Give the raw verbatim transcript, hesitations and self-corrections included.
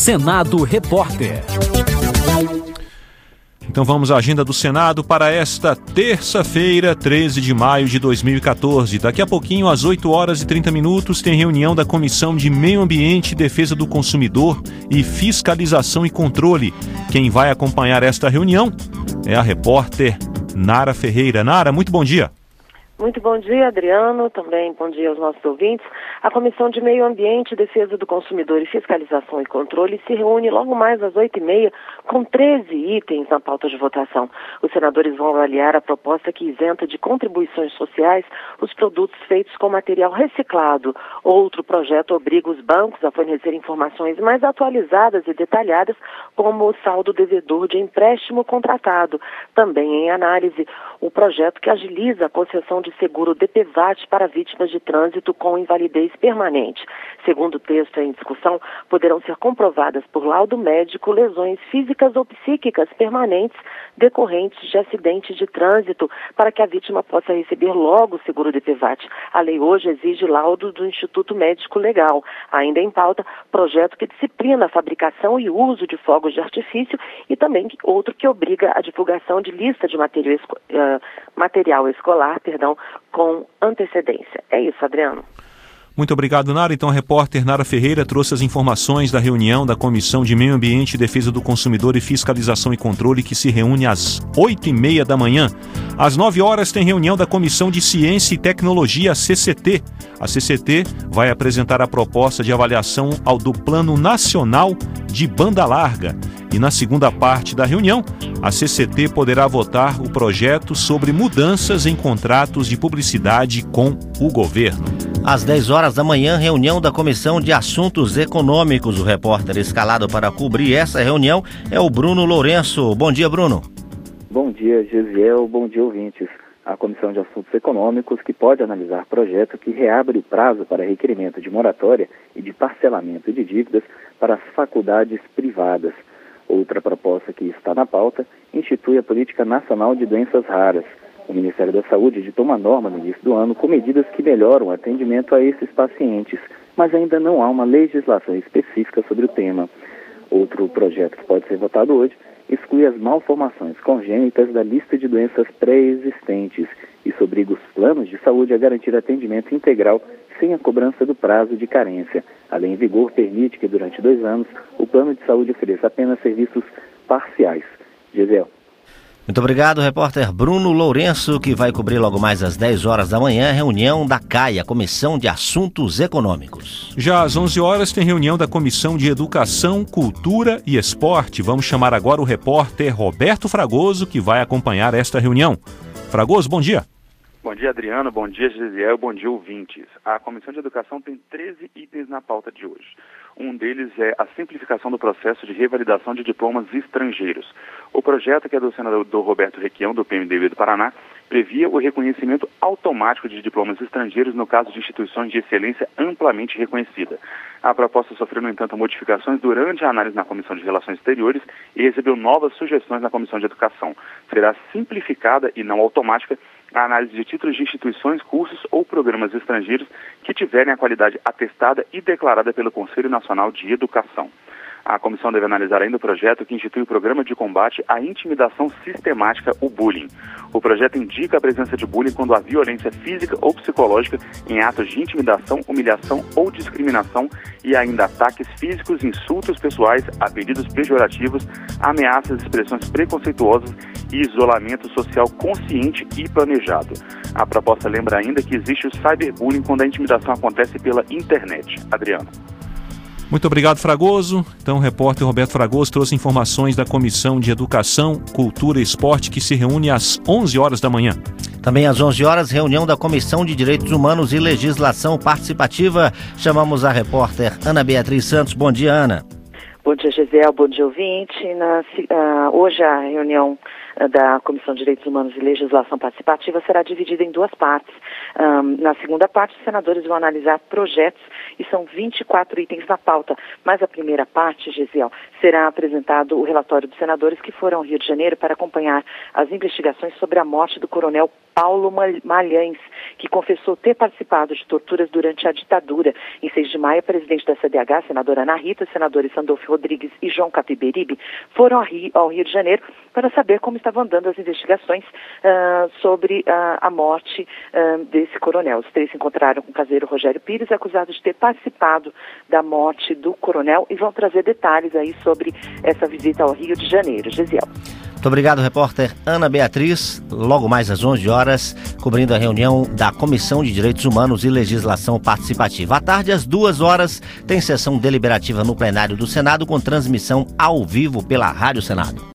Senado Repórter. Então vamos à agenda do Senado para esta terça-feira, treze de maio de dois mil e quatorze. Daqui a pouquinho, às oito horas e trinta minutos, tem reunião da Comissão de Meio Ambiente, Defesa do Consumidor e Fiscalização e Controle. Quem vai acompanhar esta reunião é a repórter Nara Ferreira. Nara, muito bom dia. Muito bom dia, Adriano. Também bom dia aos nossos ouvintes. A Comissão de Meio Ambiente, Defesa do Consumidor e Fiscalização e Controle se reúne logo mais às oito e meia com treze itens na pauta de votação. Os senadores vão avaliar a proposta que isenta de contribuições sociais os produtos feitos com material reciclado. Outro projeto obriga os bancos a fornecer informações mais atualizadas e detalhadas, como o saldo devedor de empréstimo contratado. Também em análise, o projeto que agiliza a concessão de seguro D P V A T para vítimas de trânsito com invalidez permanente. Segundo o texto em discussão, poderão ser comprovadas por laudo médico lesões físicas ou psíquicas permanentes decorrentes de acidente de trânsito para que a vítima possa receber logo o seguro D P V A T. A lei hoje exige laudo do Instituto Médico Legal. Ainda em pauta, projeto que disciplina a fabricação e uso de fogos de artifício e também outro que obriga a divulgação de lista de material, esco- uh, material escolar, perdão, com antecedência. É isso, Adriano. Muito obrigado, Nara. Então, a repórter Nara Ferreira trouxe as informações da reunião da Comissão de Meio Ambiente, Defesa do Consumidor e Fiscalização e Controle, que se reúne às oito e meia da manhã. Às nove horas tem reunião da Comissão de Ciência e Tecnologia, a C C T. A C C T vai apresentar a proposta de avaliação ao do Plano Nacional de Banda Larga. E na segunda parte da reunião, a C C T poderá votar o projeto sobre mudanças em contratos de publicidade com o governo. Às dez horas da manhã, reunião da Comissão de Assuntos Econômicos. O repórter escalado para cobrir essa reunião é o Bruno Lourenço. Bom dia, Bruno. Bom dia, Gesiel. Bom dia, ouvintes. A Comissão de Assuntos Econômicos, que pode analisar projeto que reabre o prazo para requerimento de moratória e de parcelamento de dívidas para as faculdades privadas. Outra proposta que está na pauta institui a Política Nacional de Doenças Raras. O Ministério da Saúde editou uma norma no início do ano com medidas que melhoram o atendimento a esses pacientes, mas ainda não há uma legislação específica sobre o tema. Outro projeto que pode ser votado hoje exclui as malformações congênitas da lista de doenças pré-existentes. Isso obriga os planos de saúde a garantir atendimento integral sem a cobrança do prazo de carência. A lei em vigor permite que durante dois anos o plano de saúde ofereça apenas serviços parciais. Gisele. Muito obrigado, repórter Bruno Lourenço, que vai cobrir logo mais às dez horas da manhã a reunião da C A I, a Comissão de Assuntos Econômicos. Já às onze horas tem reunião da Comissão de Educação, Cultura e Esporte. Vamos chamar agora o repórter Roberto Fragoso, que vai acompanhar esta reunião. Fragoso, bom dia. Bom dia, Adriano. Bom dia, Gisiel. Bom dia, ouvintes. A Comissão de Educação tem treze itens na pauta de hoje. Um deles é a simplificação do processo de revalidação de diplomas estrangeiros. O projeto, que é do senador Roberto Requião, do P M D B do Paraná, previa o reconhecimento automático de diplomas estrangeiros no caso de instituições de excelência amplamente reconhecida. A proposta sofreu, no entanto, modificações durante a análise na Comissão de Relações Exteriores e recebeu novas sugestões na Comissão de Educação. Será simplificada e não automática a análise de títulos de instituições, cursos ou programas estrangeiros que tiverem a qualidade atestada e declarada pelo Conselho Nacional de Educação. A comissão deve analisar ainda o projeto que institui o Programa de Combate à Intimidação Sistemática, o bullying. O projeto indica a presença de bullying quando há violência física ou psicológica em atos de intimidação, humilhação ou discriminação e ainda ataques físicos, insultos pessoais, apelidos pejorativos, ameaças, expressões preconceituosas e isolamento social consciente e planejado. A proposta lembra ainda que existe o cyberbullying quando a intimidação acontece pela internet. Adriano. Muito obrigado, Fragoso. Então, o repórter Roberto Fragoso trouxe informações da Comissão de Educação, Cultura e Esporte, que se reúne às onze horas da manhã. Também às onze horas, reunião da Comissão de Direitos Humanos e Legislação Participativa. Chamamos a repórter Ana Beatriz Santos. Bom dia, Ana. Bom dia, Gisele. Bom dia, ouvinte. Na, uh, hoje a reunião da Comissão de Direitos Humanos e Legislação Participativa será dividida em duas partes. Um, na segunda parte, os senadores vão analisar projetos e são vinte e quatro itens na pauta. Mas a primeira parte, Gesiel, será apresentado o relatório dos senadores que foram ao Rio de Janeiro para acompanhar as investigações sobre a morte do coronel Paulo Malhães, que confessou ter participado de torturas durante a ditadura. Em seis de maio, a presidente da C D H, senadora Ana Rita, senadores Sandolfo Rodrigues e João Capiberibe foram ao Rio, ao Rio de Janeiro para saber como estavam andando as investigações uh, sobre uh, a morte uh, desse coronel. Os três se encontraram com o caseiro Rogério Pires, acusado de ter participado da morte do coronel, e vão trazer detalhes aí sobre essa visita ao Rio de Janeiro. Gesiel. Muito obrigado, repórter Ana Beatriz. Logo mais às onze horas, cobrindo a reunião da Comissão de Direitos Humanos e Legislação Participativa. À tarde, às duas horas, tem sessão deliberativa no plenário do Senado com transmissão ao vivo pela Rádio Senado.